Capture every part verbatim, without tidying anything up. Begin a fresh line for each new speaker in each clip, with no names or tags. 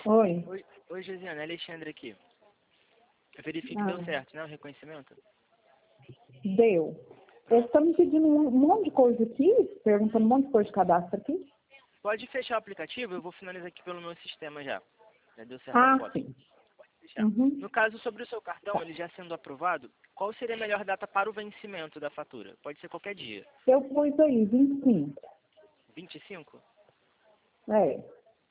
Oi.
Oi, oi Josiane, Alexandre aqui. Verifique que
Ah,
deu certo, né, o reconhecimento?
deu. Eles estão me pedindo um monte de coisa aqui, perguntando um monte de coisa de cadastro aqui.
Pode fechar o aplicativo, eu vou finalizar aqui pelo meu sistema já. Já deu certo a
Ah,
foto.
sim.
Fechar.
Uhum.
No caso, sobre o seu cartão,
Tá.
ele já sendo aprovado, qual seria a melhor data para o vencimento da fatura? Pode ser qualquer dia.
Eu pus aí, vinte e cinco.
vinte e cinco?
É.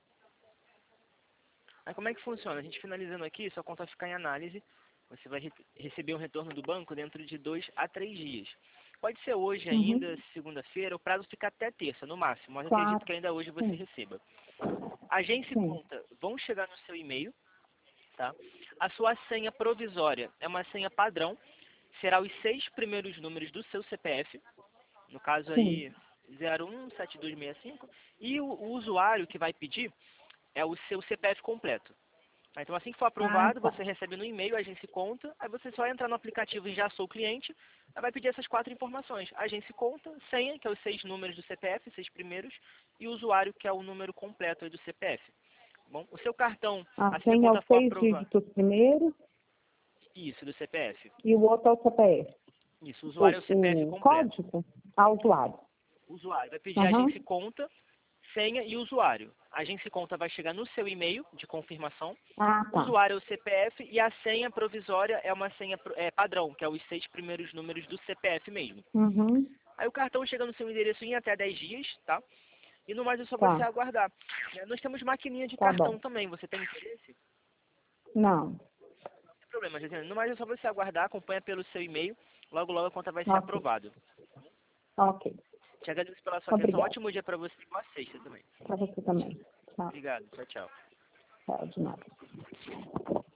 Aí como é que funciona? A gente finalizando aqui, sua conta vai ficar em análise. Você vai re receber um retorno do banco dentro de dois a três dias. Pode ser hoje ainda,
Uhum.
segunda-feira, o prazo fica até terça, no máximo. Mas eu acredito
Claro.
que ainda hoje você
Sim.
receba. Agência e
Sim.
conta vão chegar no seu e-mail, tá? A sua senha provisória é uma senha padrão. Será os seis primeiros números do seu C P F. No caso
Sim.
aí, zero um sete dois seis cinco. E o, o usuário que vai pedir é o seu C P F completo. Tá? Então, assim que for
Ah,
aprovado,
tá.
você recebe no e-mail, a agência e conta, aí você só entra no aplicativo e já sou cliente, aí vai pedir essas quatro informações. Agência e conta, senha, que é os seis números do C P F, seis primeiros, e o usuário, que é o número completo aí do C P F. Bom, o seu cartão,
A
assim que a
senha é
conta
os
for
seis
aprovada,
dígitos primeiro
isso, do C P F.
e o outro é o C P F.
Isso, o usuário é o C P F
O, o
completo.
código ao usuário.
O usuário vai pedir agência e
Uhum.
conta, senha e usuário. A agência e conta vai chegar no seu e-mail de confirmação.
Ah,
O
tá.
usuário é o C P F e a senha provisória é uma senha pro- é, padrão, que é os seis primeiros números do C P F mesmo.
Uhum.
Aí o cartão chega no seu endereço em até dez dias, tá? E no mais é só você
Tá.
aguardar. Né, nós temos maquininha de
Tá
cartão
bom.
também, você tem interesse?
Não.
Não tem problema, Josiane. No mais é só você aguardar, acompanha pelo seu e-mail, logo logo a conta vai ser
Ok.
aprovada.
Ok.
Te agradeço pela sua atenção,
Obrigada.
ótimo dia pra você e boa sexta também.
Para você também. Tchau.
Obrigado, tchau, tchau.
Tchau, de nada.